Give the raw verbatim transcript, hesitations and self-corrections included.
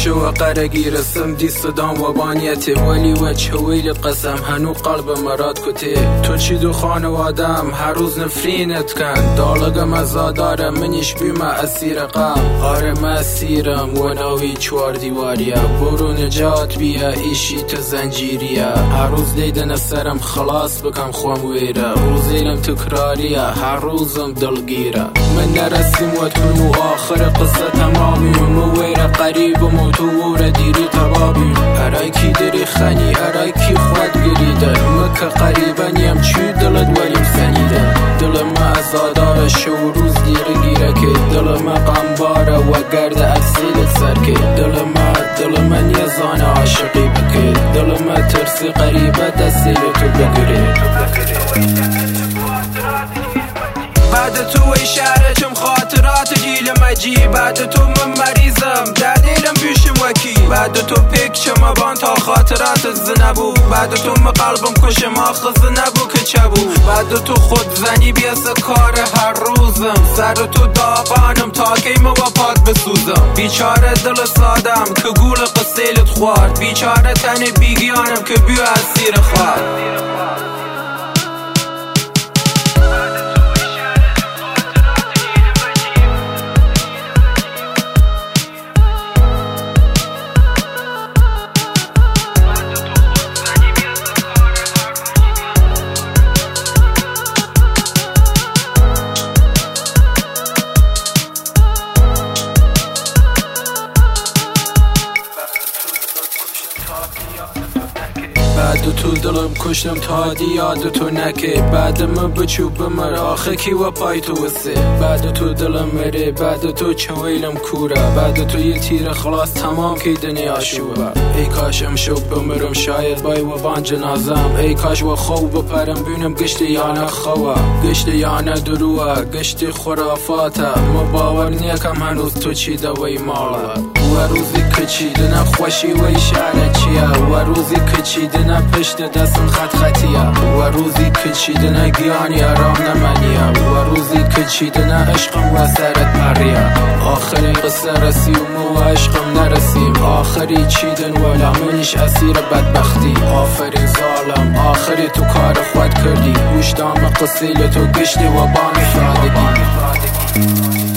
شو قرقی رسم دی صدام و بانیتی ولی و چویل قسم هنو قلب مراد کتی تو چی دو خانوادم هر روز نفرینت کن دالگم ازاداره منیش بیمه اسیر قم آره من اسیرم و ناوی چوار دیواریه برو نجات بیا ایشی تو زنجیریه هر روز دیدن سرم خلاص بکم خوام ویره روزیلم تکراریه هر روزم دلگیره من نرسیم و تو آخر قصه تمامیم و ویره قریبم و تو وره دیری تبابیم ارائکی داری خانی ارائکی خود گریده مکه قریبا نیم چی دلت ولیم سنیده دل ما ازاداره شو روز دیره گیره که دل ما قنباره و گرد اکسیلت سر که دل ما دل من یه زان عاشقی بکه دل ما ترسی قریبه دستیل تو بگیره بعد تو ای شهر چم خاطرات جیل مجی بعد تو من مریضم دردیرم بیشم وکی بعد تو پیک چم بان تا خاطرات زنبو بعد تو من قلبم کشم آخذ نبو که چبو بعد تو خود زنی بیاس کار هر روزم سر تو داغانم تا کیم و پاک بسوزم بیچاره دل سادم که گول قصیلت خوارد بیچاره تن بیگیانم که بیو اسیر خواد بعد تو دلم کشتم تا دی یاد تو نکه بعد من بچو بمر آخه کی و پای تو وسه بعد تو دلم مره بعد تو چویلم کوره بعد تو یه تیر خلاص تمام کی دنیا شوبه ای کاشم شو بمرم شاید بای و بان جنازم ای کاش و خوب بپرم بینم گشت یانه خواه گشت یانه دروه گشت خرافاته ما باور نیکم هنوز تو چی دوی ماله و روزی کچیده نه خوشی و اشاره چیه و روزی کچیده نه پشت دستم خط خطیه و روزی کچیده نه گیانی ارام نمانیه و روزی کچیده نه عشقم و سرت پریه آخرین قصه رسیم و عشقم نرسیم آخری چیدن ولا منیش اسیر بدبختی آفرین ظالم آخری تو کار خود کردی گوشتام قصیل تو گشتی و بان سادگی